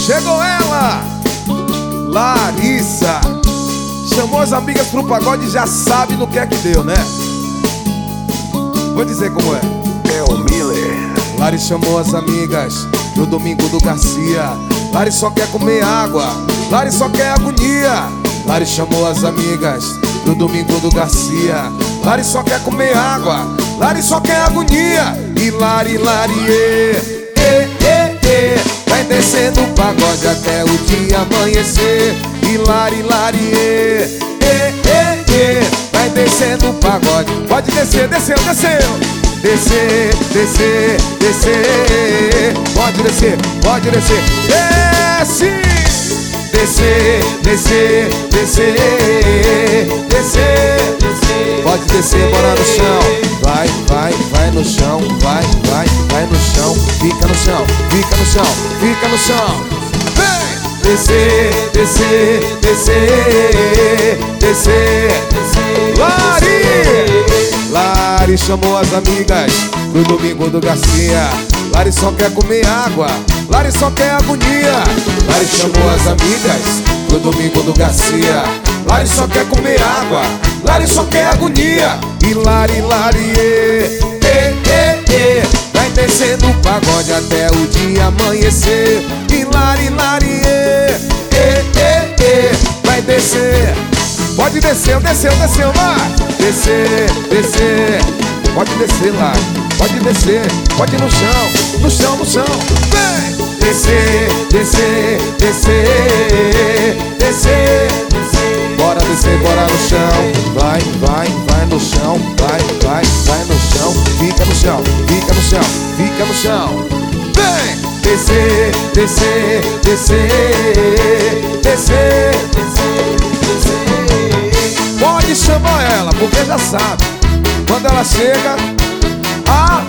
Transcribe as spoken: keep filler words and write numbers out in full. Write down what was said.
Chegou ela, Larissa. Chamou as amigas pro pagode e já sabe no que é que deu, né? Vou dizer como é. É o Miller. Lari chamou as amigas no domingo do Garcia. Lari só quer comer água, Lari só quer agonia. Lari chamou as amigas no domingo do Garcia. Lari só quer comer água, Lari só quer agonia. E Lari, Lari, e, e, e, e, vai descendo o pagode até o dia amanhecer. E Lari, Lari, e, e, e, e, vai descendo o pagode. Pode descer, desceu, desceu. Descer, descer, descer. Pode descer, pode descer. Desce. Descer, descer, descer. Descer, descer. Pode descer, bora no chão. Vai, vai, vai no chão. Vai, vai, vai no chão. Fica no chão, fica no chão, fica no chão. Vem! Descer, descer, descer. Descer, descer. Lari! Lari chamou as amigas pro domingo do Garcia. Lari só quer comer água, Lari só quer agonia. Lari chamou as amigas pro domingo do Garcia. Lari só quer comer água, Lari só quer agonia. E Lari, Lari, e, e, e, e, vai descendo o pagode até o dia amanhecer. E Lari, Lari, e, e, e, e, vai descer. Pode descer, desceu, desceu, vai. Descer, descer. Pode descer lá, pode descer. Pode ir no chão, no chão, no chão. Vem! Descer, descer, descer. Descer, descer. Bora descer, bora no chão. Vai, vai, vai no chão. Vai, vai, vai no chão. Fica no chão, fica no chão, fica no chão. Vem! Descer, descer, descer. Descer, descer, descer. Pode chamar ela, porque já sabe. Quando ela chega, ah,